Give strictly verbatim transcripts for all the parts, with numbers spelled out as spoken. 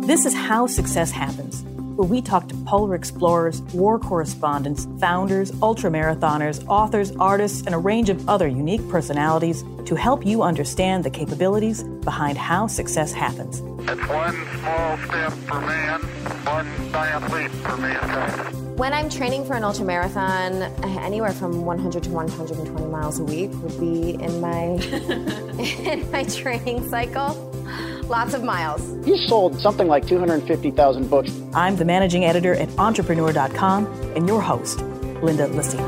This is How Success Happens, where we talk to polar explorers, war correspondents, founders, ultramarathoners, authors, artists, and a range of other unique personalities to help you understand the capabilities behind how success happens. It's one small step for man, one giant leap for mankind. When I'm training for an ultramarathon, anywhere from one hundred to one hundred twenty miles a week would be in my in my training cycle. Lots of miles. You sold something like two hundred fifty thousand books. I'm the managing editor at entrepreneur dot com and your host, Linda Lissie.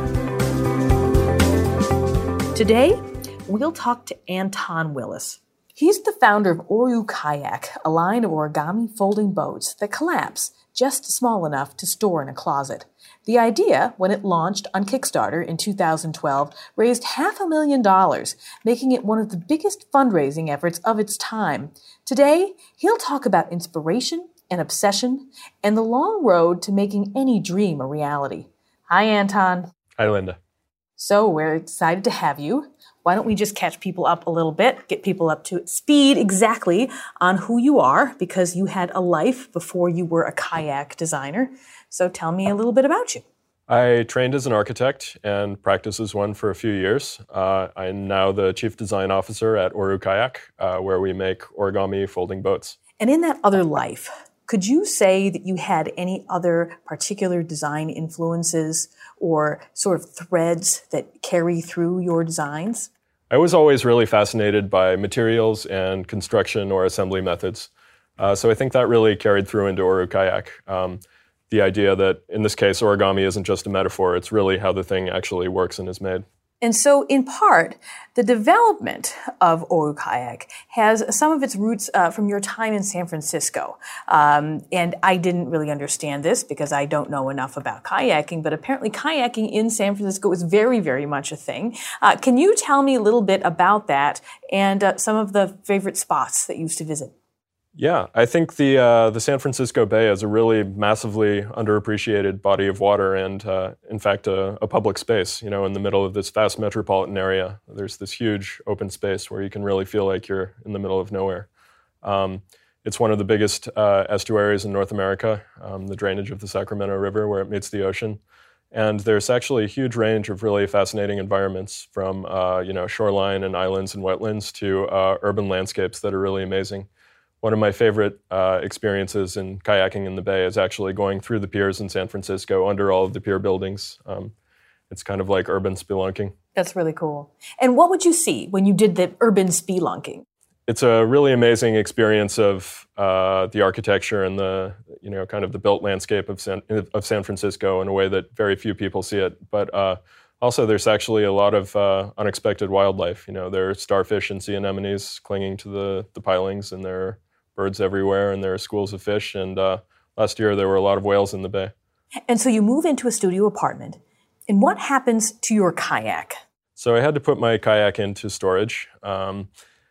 Today, we'll talk to Anton Willis. He's the founder of Oru Kayak, a line of origami folding boats that collapse just small enough to store in a closet. The idea, when it launched on Kickstarter in two thousand twelve, raised half a million dollars, making it one of the biggest fundraising efforts of its time. Today, he'll talk about inspiration and obsession and the long road to making any dream a reality. Hi, Anton. Hi, Linda. So we're excited to have you. Why don't we just catch people up a little bit, get people up to speed exactly on who you are, because you had a life before you were a kayak designer. So tell me a little bit about you. I trained as an architect and practiced as one for a few years. Uh, I'm now the chief design officer at Oru Kayak, uh, where we make origami folding boats. And in that other life, could you say that you had any other particular design influences or sort of threads that carry through your designs? I was always really fascinated by materials and construction or assembly methods. Uh, so I think that really carried through into Oru Kayak. Um, the idea that, in this case, origami isn't just a metaphor, it's really how the thing actually works and is made. And so, in part, the development of Oru Kayak has some of its roots uh, from your time in San Francisco. Um, and I didn't really understand this because I don't know enough about kayaking, but apparently kayaking in San Francisco is very, very much a thing. Uh, can you tell me a little bit about that and uh, some of the favorite spots that you used to visit? Yeah, I think the uh, the San Francisco Bay is a really massively underappreciated body of water and, uh, in fact, a, a public space. You know, in the middle of this vast metropolitan area, there's this huge open space where you can really feel like you're in the middle of nowhere. Um, it's one of the biggest uh, estuaries in North America, um, the drainage of the Sacramento River where it meets the ocean. And there's actually a huge range of really fascinating environments from, uh, you know, shoreline and islands and wetlands to uh, urban landscapes that are really amazing. One of my favorite uh, experiences in kayaking in the Bay is actually going through the piers in San Francisco under all of the pier buildings. Um, it's kind of like urban spelunking. That's really cool. And what would you see when you did the urban spelunking? It's a really amazing experience of uh, the architecture and the, you know, kind of the built landscape of San, of San Francisco in a way that very few people see it. But uh, also there's actually a lot of uh, unexpected wildlife. You know, there are starfish and sea anemones clinging to the, the pilings, and there are birds everywhere, and there are schools of fish. And uh, last year there were a lot of whales in the bay. And so you move into a studio apartment. And what happens to your kayak? So I had to put my kayak into storage. Um,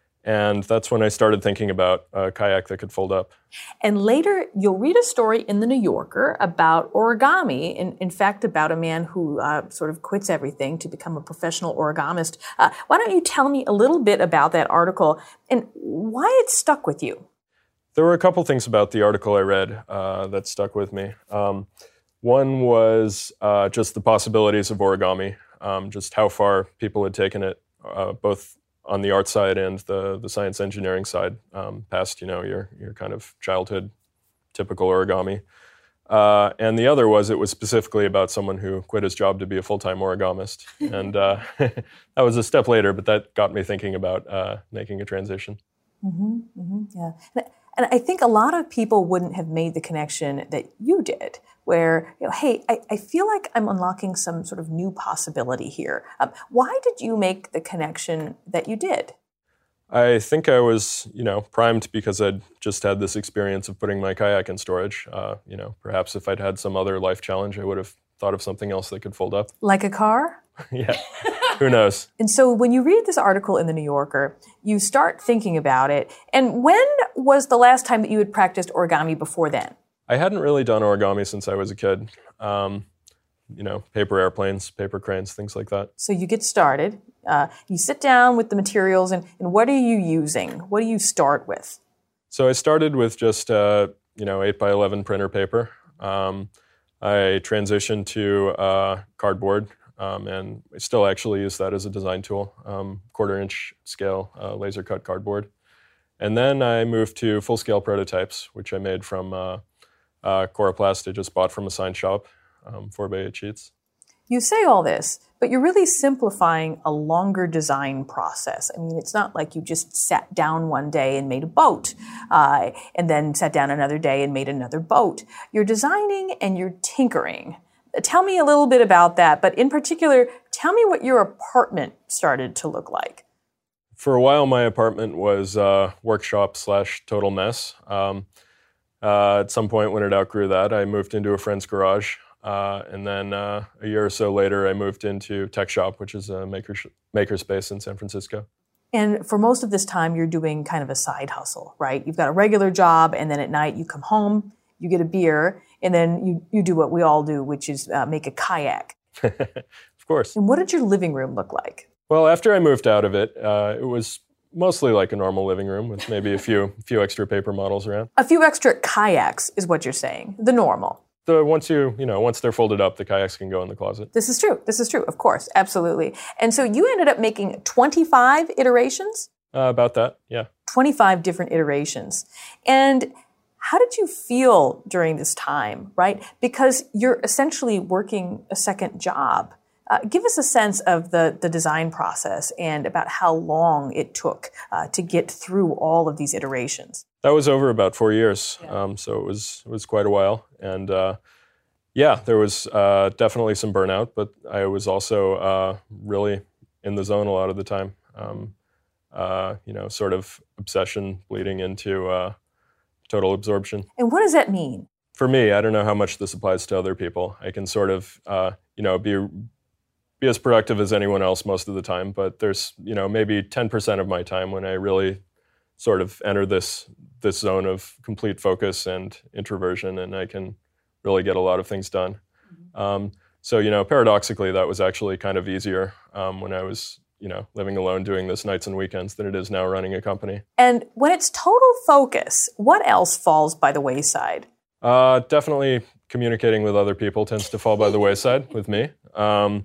and that's when I started thinking about a kayak that could fold up. And later you'll read a story in the New Yorker about origami. In, in fact, about a man who uh, sort of quits everything to become a professional origamist. Uh, why don't you tell me a little bit about that article and why it stuck with you? There were a couple things about the article I read uh, that stuck with me. Um, one was uh, just the possibilities of origami, um, just how far people had taken it, uh, both on the art side and the, the science engineering side, um, past, you know, your, your kind of childhood typical origami. Uh, and the other was it was specifically about someone who quit his job to be a full-time origamist. And uh, that was a step later, but that got me thinking about uh, making a transition. Mm-hmm, mm-hmm, yeah. And I think a lot of people wouldn't have made the connection that you did, where, you know, hey, I, I feel like I'm unlocking some sort of new possibility here. Um, why did you make the connection that you did? I think I was, you know, primed because I'd just had this experience of putting my kayak in storage. Uh, you know, perhaps if I'd had some other life challenge, I would have thought of something else that could fold up. Like a car? Yeah. Who knows? And so when you read this article in the New Yorker, you start thinking about it. And when was the last time that you had practiced origami before then? I hadn't really done origami since I was a kid. Um, you know, paper airplanes, paper cranes, things like that. So you get started. Uh, you sit down with the materials, and, and what are you using? What do you start with? So I started with just, uh, you know, eight by eleven printer paper. Um, I transitioned to uh, cardboard, um, and I still actually use that as a design tool, um, quarter inch scale uh, laser cut cardboard. And then I moved to full scale prototypes, which I made from uh, uh, Coroplast I just bought from a sign shop, um, four by eight sheets. You say all this, but you're really simplifying a longer design process. I mean, it's not like you just sat down one day and made a boat, uh, and then sat down another day and made another boat. You're designing and you're tinkering. Tell me a little bit about that, but in particular, tell me what your apartment started to look like. For a while, my apartment was uh, workshop slash total mess. Um, uh, at some point when it outgrew that, I moved into a friend's garage. Uh, and then uh, a year or so later, I moved into Tech Shop, which is a maker sh- makerspace in San Francisco. And for most of this time, you're doing kind of a side hustle, right? You've got a regular job, and then at night you come home, you get a beer, and then you, you do what we all do, which is uh, make a kayak. Of course. And what did your living room look like? Well, after I moved out of it, uh, it was mostly like a normal living room with maybe a few few extra paper models around. A few extra kayaks is what you're saying, the normal. So once you, you know, once they're folded up, the kayaks can go in the closet. This is true. This is true. Of course. Absolutely. And so you ended up making twenty-five iterations? Uh, about that, yeah. twenty-five different iterations. And how did you feel during this time, right? Because you're essentially working a second job. Uh, give us a sense of the, the design process and about how long it took uh, to get through all of these iterations. That was over about four years, Yeah. um, so it was it was quite a while. And uh, yeah, there was uh, definitely some burnout, but I was also uh, really in the zone a lot of the time. Um, uh, you know, sort of obsession bleeding into uh, total absorption. And what does that mean? For me, I don't know how much this applies to other people. I can sort of, uh, you know, be be as productive as anyone else most of the time, but there's, you know, maybe ten percent of my time when I really sort of enter this this zone of complete focus and introversion, and I can really get a lot of things done. Mm-hmm. Um, so, you know, paradoxically, that was actually kind of easier um, when I was, you know, living alone doing this nights and weekends than it is now running a company. And when it's total focus, what else falls by the wayside? Uh, definitely communicating with other people tends to fall by the wayside with me. Um,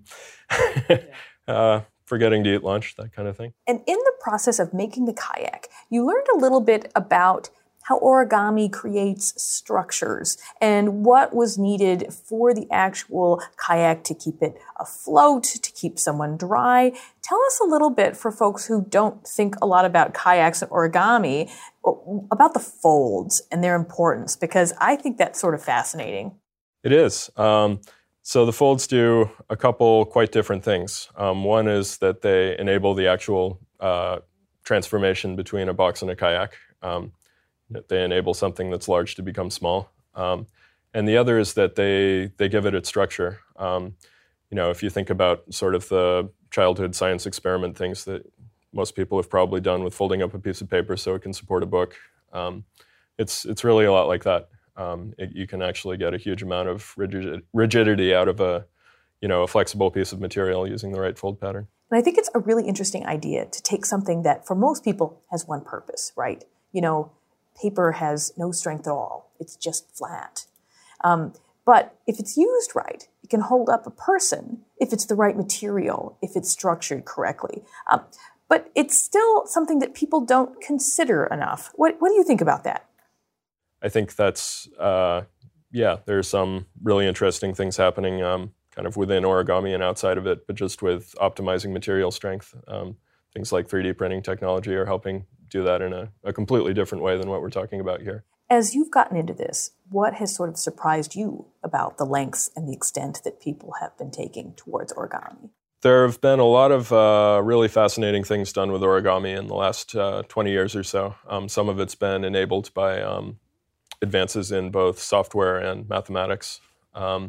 uh, forgetting to eat lunch, that kind of thing. And in the process of making the kayak, you learned a little bit about how origami creates structures and what was needed for the actual kayak to keep it afloat, to keep someone dry. Tell us a little bit, for folks who don't think a lot about kayaks and origami, about the folds and their importance, because I think that's sort of fascinating. It is. Um, so the folds do a couple quite different things. Um, one is that they enable the actual uh, transformation between a box and a kayak. Um, They enable something that's large to become small. Um, and the other is that they they give it its structure. Um, you know, if you think about sort of the childhood science experiment things that most people have probably done with folding up a piece of paper so it can support a book, um, it's it's really a lot like that. Um, it, you can actually get a huge amount of rigid, rigidity out of a, you know, a flexible piece of material using the right fold pattern. And I think it's a really interesting idea to take something that for most people has one purpose, right? You know, paper has no strength at all. It's just flat. Um, but if it's used right, it can hold up a person if it's the right material, if it's structured correctly. Um, but it's still something that people don't consider enough. What, what do you think about that? I think that's, uh, yeah, there's some really interesting things happening um, kind of within origami and outside of it, but just with optimizing material strength. Um, things like three D printing technology are helping do that in a, a completely different way than what we're talking about here. As you've gotten into this, what has sort of surprised you about the lengths and the extent that people have been taking towards origami? There have been a lot of uh, really fascinating things done with origami in the last uh, twenty years or so. Um, some of it's been enabled by um, advances in both software and mathematics. Um,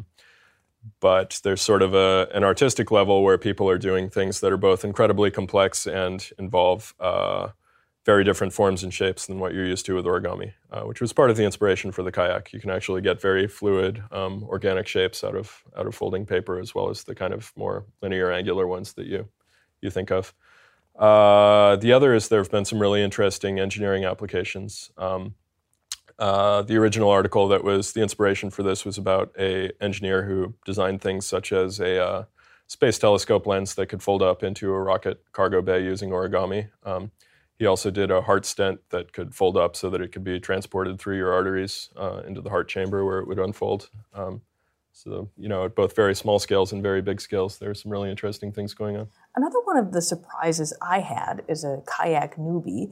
but there's sort of a, an artistic level where people are doing things that are both incredibly complex and involve uh, very different forms and shapes than what you're used to with origami, uh, which was part of the inspiration for the kayak. You can actually get very fluid, um, organic shapes out of out of folding paper, as well as the kind of more linear, angular ones that you you think of. Uh, the other is there have been some really interesting engineering applications. Um, Uh, the original article that was the inspiration for this was about a engineer who designed things such as a uh, space telescope lens that could fold up into a rocket cargo bay using origami. Um, he also did a heart stent that could fold up so that it could be transported through your arteries uh, into the heart chamber where it would unfold. Um, so, you know, at both very small scales and very big scales, there are some really interesting things going on. Another one of the surprises I had as a kayak newbie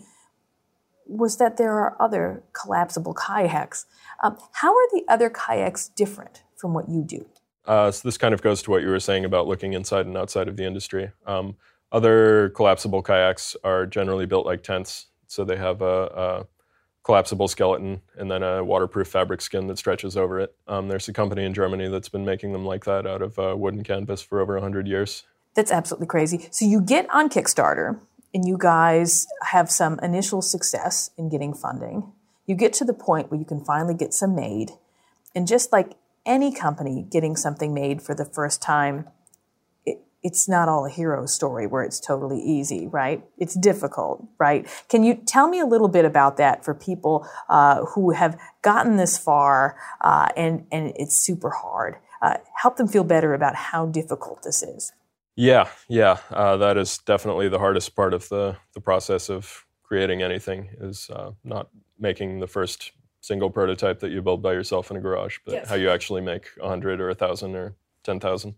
was that there are other collapsible kayaks. Um, how are the other kayaks different from what you do? Uh, so this kind of goes to what you were saying about looking inside and outside of the industry. Um, other collapsible kayaks are generally built like tents, so they have a, a collapsible skeleton and then a waterproof fabric skin that stretches over it. Um, there's a company in Germany that's been making them like that out of uh, wood and canvas for over one hundred years. That's absolutely crazy. So you get on Kickstarter, and you guys have some initial success in getting funding. You get to the point where you can finally get some made. And just like any company getting something made for the first time, it, it's not all a hero story where it's totally easy, right? It's difficult, right? Can you tell me a little bit about that for people uh, who have gotten this far uh, and, and it's super hard? Uh, help them feel better about how difficult this is. Yeah, yeah, uh, that is definitely the hardest part of the, the process of creating anything is uh, not making the first single prototype that you build by yourself in a garage, but yes. how you actually make a hundred or a thousand or ten thousand.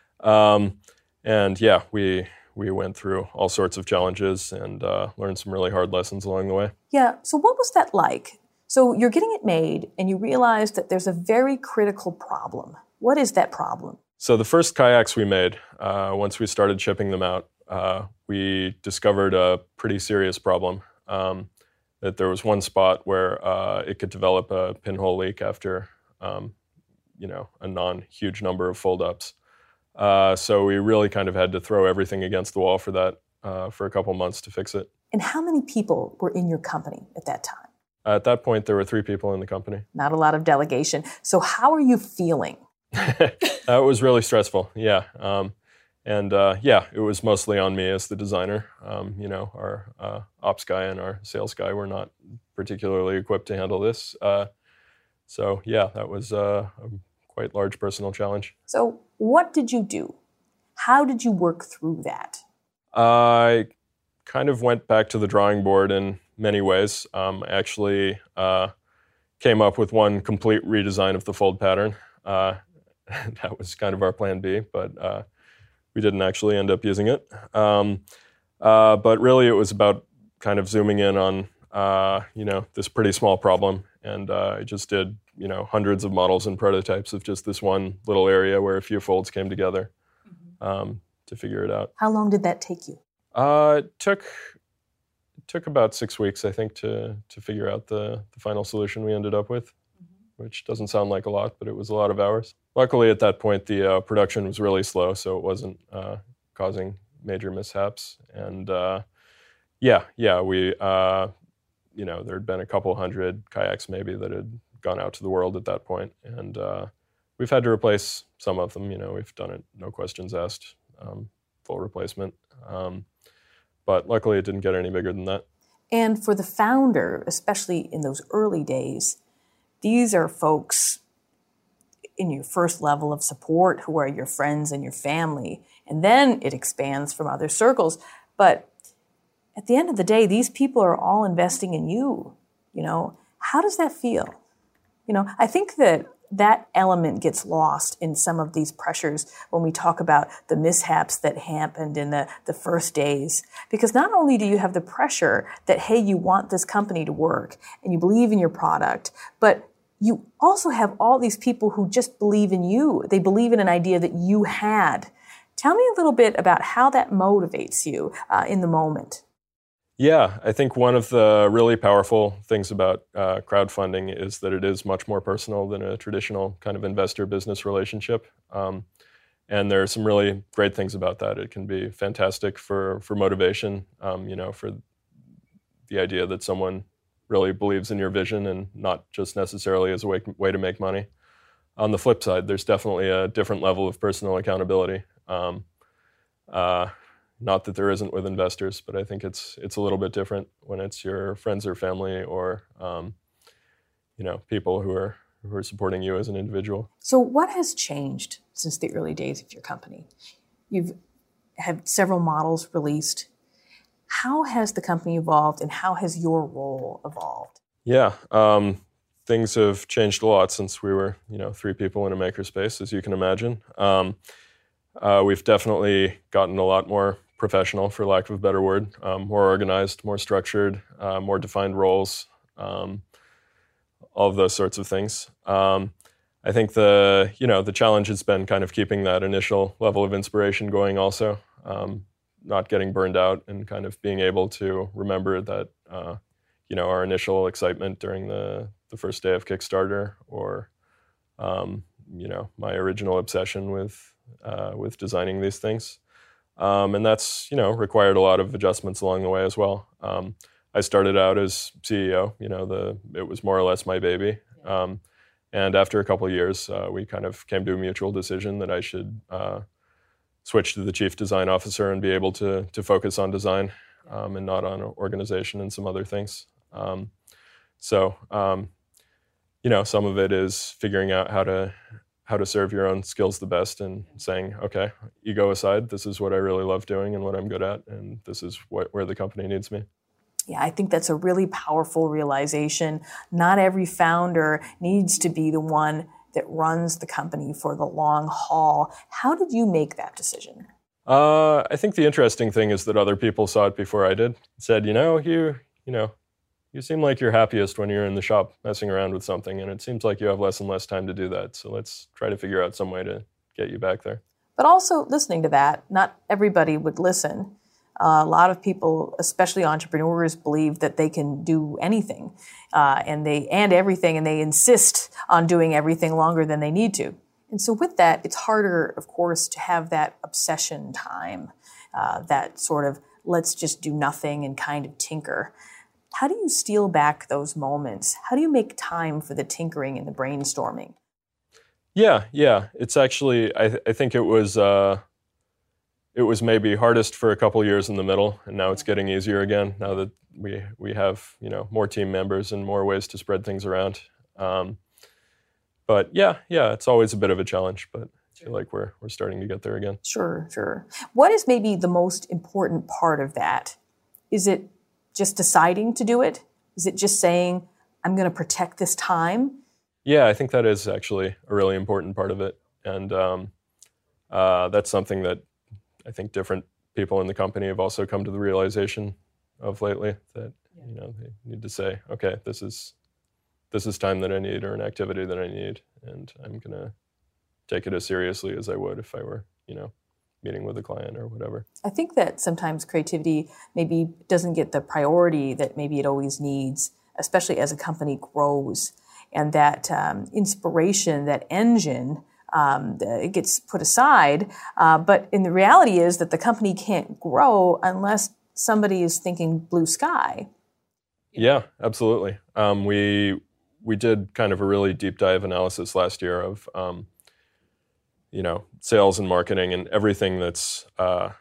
Um, and yeah, we we went through all sorts of challenges and uh, learned some really hard lessons along the way. Yeah. So what was that like? So you're getting it made, and you realize that there's a very critical problem. What is that problem? So the first kayaks we made, uh, once we started shipping them out, uh, we discovered a pretty serious problem. Um, that there was one spot where uh, it could develop a pinhole leak after, um, you know, a non-huge number of fold-ups. Uh, so we really kind of had to throw everything against the wall for that uh, for a couple months to fix it. And how many people were in your company at that time? At that point, there were three people in the company. Not a lot of delegation. So how are you feeling? That was really stressful, yeah. Um, and uh, yeah, it was mostly on me as the designer. Um, you know, our uh, ops guy and our sales guy were not particularly equipped to handle this. Uh, so yeah, that was uh, a quite large personal challenge. So what did you do? How did you work through that? I kind of went back to the drawing board in many ways. Um, I actually uh, came up with one complete redesign of the fold pattern. Uh, that was kind of our plan B, but uh, we didn't actually end up using it. Um, uh, but really, it was about kind of zooming in on, uh, you know, this pretty small problem. And uh, I just did, you know, hundreds of models and prototypes of just this one little area where a few folds came together um, to figure it out. How long did that take you? Uh, it took it took about six weeks, I think, to to figure out the, the final solution we ended up with, which doesn't sound like a lot, but it was a lot of hours. Luckily, at that point, the uh, production was really slow, so it wasn't uh, causing major mishaps. And uh, yeah, yeah, we, uh, you know, there had been a couple hundred kayaks maybe that had gone out to the world at that point, and uh, we've had to replace some of them. You know, we've done it, no questions asked, um, full replacement. Um, but luckily, it didn't get any bigger than that. And for the founder, especially in those early days, these are folks in your first level of support who are your friends and your family. And then it expands from other circles. But at the end of the day, these people are all investing in you. You know, how does that feel? You know, I think that that element gets lost in some of these pressures when we talk about the mishaps that happened in the, the first days. Because not only do you have the pressure that, hey, you want this company to work and you believe in your product, but you also have all these people who just believe in you. They believe in an idea that you had. Tell me a little bit about how that motivates you uh, in the moment. Yeah, I think one of the really powerful things about uh, crowdfunding is that it is much more personal than a traditional kind of investor-business relationship. Um, and there are some really great things about that. It can be fantastic for, for motivation, um, you know, for the idea that someone really believes in your vision and not just necessarily as a way, way to make money. On the flip side, there's definitely a different level of personal accountability. Um, uh, not that there isn't with investors, but I think it's it's a little bit different when it's your friends or family or, um, you know, people who are who are supporting you as an individual. So what has changed since the early days of your company? You've had several models released. How has the company evolved, and how has your role evolved? Yeah, um, things have changed a lot since we were, you know, three people in a makerspace, as you can imagine. Um, uh, we've definitely gotten a lot more professional, for lack of a better word, um, more organized, more structured, uh, more defined roles, um, all of those sorts of things. Um, I think the, you know, the challenge has been kind of keeping that initial level of inspiration going also, um, not getting burned out, and kind of being able to remember that, uh, you know, our initial excitement during the, the first day of Kickstarter, or, um, you know, my original obsession with, uh, with designing these things. Um, and that's, you know, required a lot of adjustments along the way as well. Um, I started out as C E O, you know, the it was more or less my baby. Um, and after a couple of years, uh, we kind of came to a mutual decision that I should uh, switch to the chief design officer and be able to to focus on design um, and not on organization and some other things. Um, so, um, you know, some of it is figuring out how to how to serve your own skills the best, and saying, okay, ego aside, this is what I really love doing and what I'm good at, and this is what, where the company needs me. Yeah, I think that's a really powerful realization. Not every founder needs to be the one that runs the company for the long haul. How did you make that decision? Uh, I think the interesting thing is that other people saw it before I did. Said, you know, you, you know, you seem like you're happiest when you're in the shop messing around with something, and it seems like you have less and less time to do that. So let's try to figure out some way to get you back there. But also, listening to that, not everybody would listen. Uh, a lot of people, especially entrepreneurs, believe that they can do anything uh, and they and everything, and they insist on doing everything longer than they need to. And so with that, it's harder, of course, to have that obsession time, uh, that sort of let's just do nothing and kind of tinker. How do you steal back those moments? How do you make time for the tinkering and the brainstorming? Yeah, yeah. It's actually, I, th- I think it was... Uh, It was maybe hardest for a couple years in the middle, and now it's getting easier again. Now that we we have, you know, more team members and more ways to spread things around. Um, but yeah, yeah, it's always a bit of a challenge. But I feel like we're we're starting to get there again. Sure, sure. What is maybe the most important part of that? Is it just deciding to do it? Is it just saying, I'm going to protect this time? Yeah, I think that is actually a really important part of it, and um, uh, that's something that I think different people in the company have also come to the realization of lately, that, you know, they need to say, okay, this is this is time that I need, or an activity that I need, and I'm going to take it as seriously as I would if I were, you know, meeting with a client or whatever. I think that sometimes creativity maybe doesn't get the priority that maybe it always needs, especially as a company grows, and that um, inspiration, that engine, Um, it gets put aside, uh, but in the reality is that the company can't grow unless somebody is thinking blue sky. Yeah, absolutely. Um, we we did kind of a really deep dive analysis last year of, um, you know, sales and marketing and everything that's uh,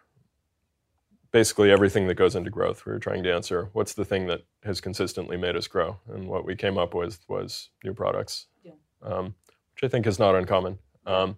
basically everything that goes into growth. We were trying to answer what's the thing that has consistently made us grow, and what we came up with was new products, yeah. um, which I think is not uncommon. Um,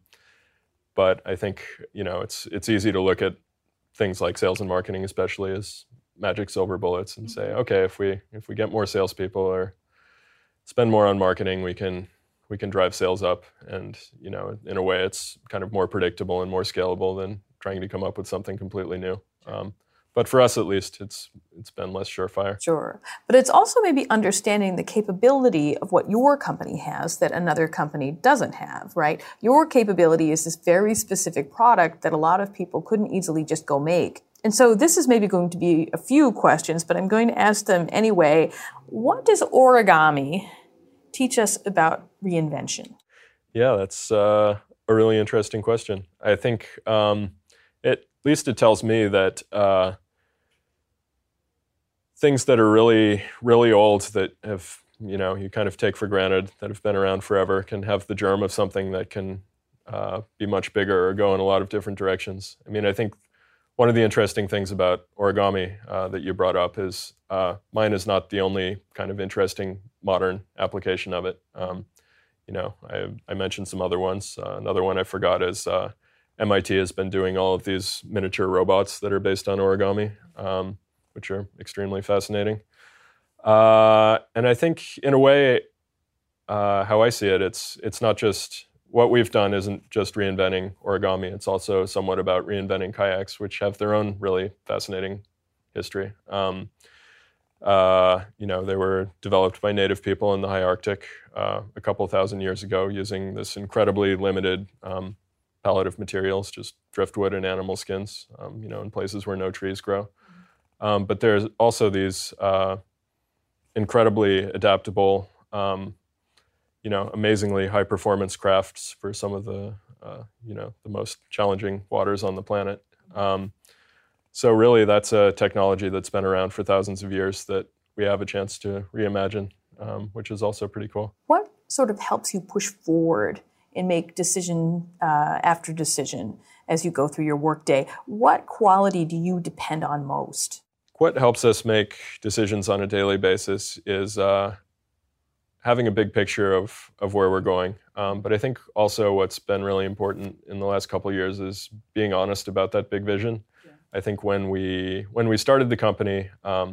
but I think, you know, it's it's easy to look at things like sales and marketing, especially, as magic silver bullets, and say, okay, if we if we get more salespeople or spend more on marketing, we can we can drive sales up. And, you know, in a way, it's kind of more predictable and more scalable than trying to come up with something completely new. Um, But for us, at least, it's it's been less surefire. Sure. But it's also maybe understanding the capability of what your company has that another company doesn't have, right? Your capability is this very specific product that a lot of people couldn't easily just go make. And so this is maybe going to be a few questions, but I'm going to ask them anyway. What does origami teach us about reinvention? Yeah, that's uh, a really interesting question. I think um, it, at least it tells me that uh, things that are really, really old, that have, you know, you kind of take for granted, that have been around forever, can have the germ of something that can uh, be much bigger or go in a lot of different directions. I mean, I think one of the interesting things about origami uh, that you brought up is uh, mine is not the only kind of interesting modern application of it. Um, you know, I, I mentioned some other ones. Uh, another one I forgot is uh, M I T has been doing all of these miniature robots that are based on origami, um, which are extremely fascinating. Uh, and I think, in a way, uh, how I see it, it's it's not just what we've done isn't just reinventing origami. It's also somewhat about reinventing kayaks, which have their own really fascinating history. Um, uh, you know, they were developed by native people in the high Arctic uh, a couple thousand years ago, using this incredibly limited um, palette of materials, just driftwood and animal skins. Um, you know, in places where no trees grow. Um, but there's also these uh, incredibly adaptable, um, you know, amazingly high performance crafts for some of the, uh, you know, the most challenging waters on the planet. Um, so really that's a technology that's been around for thousands of years that we have a chance to reimagine, um, which is also pretty cool. What sort of helps you push forward and make decision uh, after decision as you go through your workday? What quality do you depend on most? What helps us make decisions on a daily basis is uh, having a big picture of, of where we're going. Um, but I think also what's been really important in the last couple of years is being honest about that big vision. Yeah. I think when we when we started the company, um,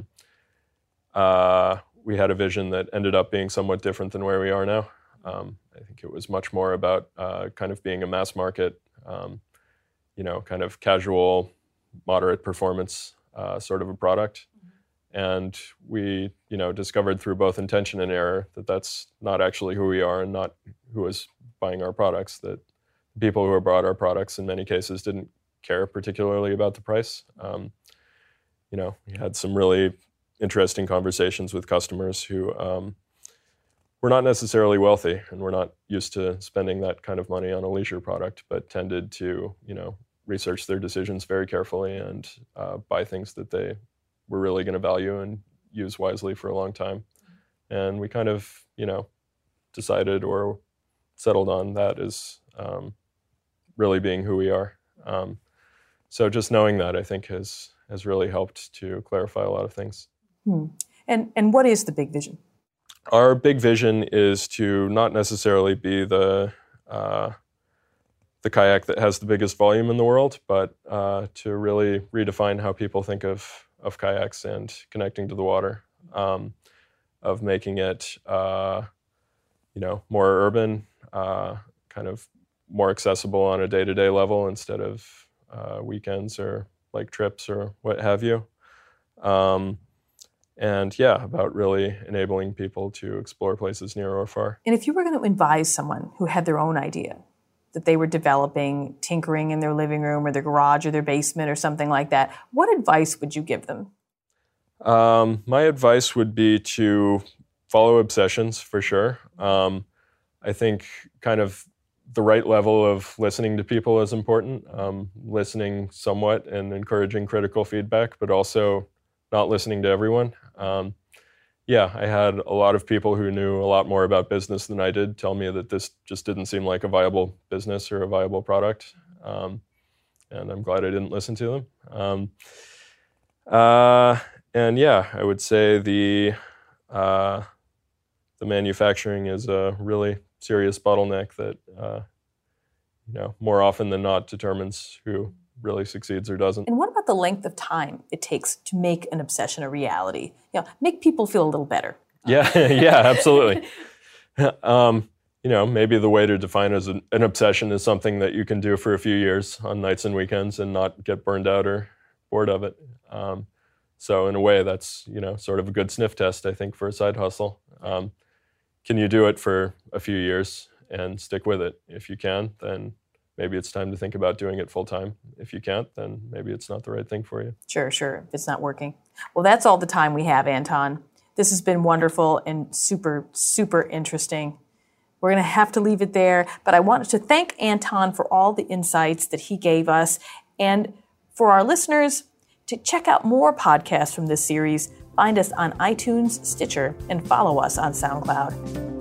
uh, we had a vision that ended up being somewhat different than where we are now. Um, I think it was much more about uh, kind of being a mass market, um, you know, kind of casual, moderate performance uh, sort of a product. And we, you know, discovered through both intention and error that that's not actually who we are and not who was buying our products, that the people who bought our products in many cases didn't care particularly about the price. Um, you know, we had some really interesting conversations with customers who um, were not necessarily wealthy and were not used to spending that kind of money on a leisure product, but tended to, you know, research their decisions very carefully and uh, buy things that they were really going to value and use wisely for a long time. And we kind of, you know, decided or settled on that as um, really being who we are. Um, so just knowing that, I think, has has really helped to clarify a lot of things. Hmm. And and what is the big vision? Our big vision is to not necessarily be the uh, the kayak that has the biggest volume in the world, but uh, to really redefine how people think of of kayaks and connecting to the water, um, of making it, uh, you know, more urban, uh, kind of more accessible on a day-to-day level instead of uh, weekends or like trips or what have you. Um, and yeah, about really enabling people to explore places near or far. And if you were going to advise someone who had their own idea that they were developing, tinkering in their living room or their garage or their basement or something like that, what advice would you give them? Um, my advice would be to follow obsessions for sure. Um, I think kind of the right level of listening to people is important, um, listening somewhat and encouraging critical feedback, but also not listening to everyone. Um, Yeah, I had a lot of people who knew a lot more about business than I did tell me that this just didn't seem like a viable business or a viable product. Um, and I'm glad I didn't listen to them. Um, uh, and yeah, I would say the uh, the manufacturing is a really serious bottleneck that, uh, you know, more often than not determines who really succeeds or doesn't. And what about the length of time it takes to make an obsession a reality? You know, make people feel a little better. Yeah, yeah, absolutely. um, you know, maybe the way to define as an, an obsession is something that you can do for a few years on nights and weekends and not get burned out or bored of it. Um, so in a way, that's, you know, sort of a good sniff test, I think, for a side hustle. Um, can you do it for a few years and stick with it? If you can, then maybe it's time to think about doing it full time. If you can't, then maybe it's not the right thing for you. Sure, sure, if it's not working. Well, that's all the time we have, Anton. This has been wonderful and super, super interesting. We're going to have to leave it there, but I wanted to thank Anton for all the insights that he gave us, and for our listeners to check out more podcasts from this series. Find us on iTunes, Stitcher, and follow us on SoundCloud.